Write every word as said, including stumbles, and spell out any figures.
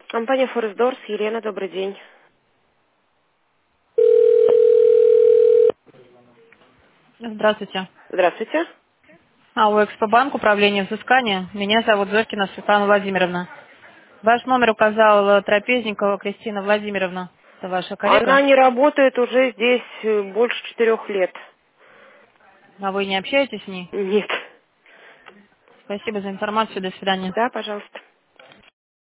Компания Форестдорс, Елена, добрый день. Здравствуйте. Здравствуйте. А, у Экспобанк, управление взыскания. Меня зовут Зоркина Светлана Владимировна. Ваш номер указала Трапезникова Кристина Владимировна. Это ваша Она коллега. не работает уже здесь э, больше четырех лет. А вы не общаетесь с ней? Нет. Спасибо за информацию. До свидания. Да, пожалуйста.